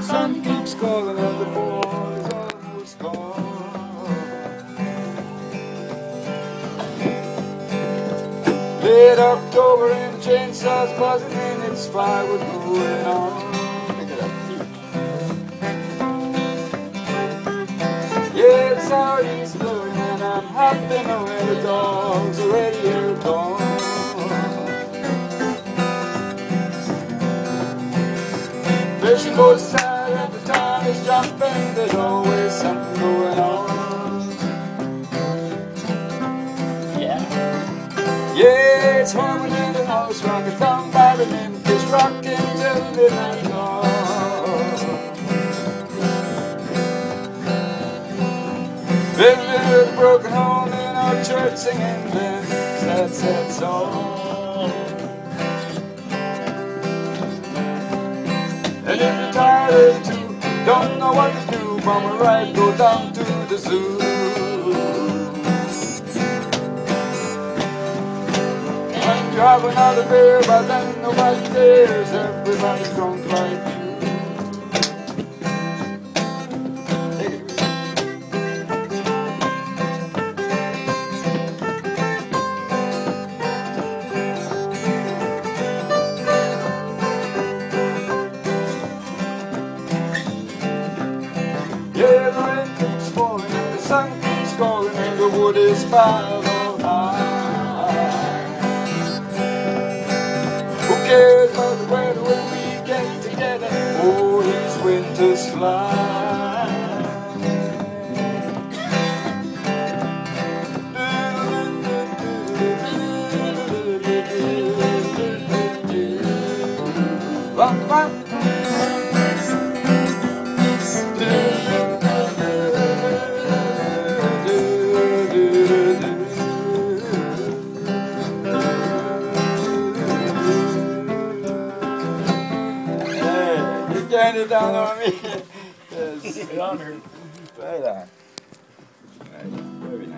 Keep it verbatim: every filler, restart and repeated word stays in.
sun keeps calling and the fall is almost gone. Late October and the chainsaw's buzzing and it's firewood going on. Look at that heat. Yeah, the southeast blowing and I'm hopping away. The dogs already here gone. Fishing boats side and the tide is jumping. There's always something going on. Yeah, it's harmony in the house, rockin' down by the Memphis, rockin' till midnight dawn. Living with a broken home in our church, singing Glenn's sad, sad song. And if you're tired too, don't know what to do, mama, right, go down to the zoo. You have another beer, but then nobody cares. Everybody's drunk like you. Yeah, the rain keeps falling and the sun keeps calling and the wood is piled all high. Who cares about the weather when we get together? Oh, these winters fly. Bum, bum. Turn it down on me. Yes. Get on her. Right on. Right. Very nice.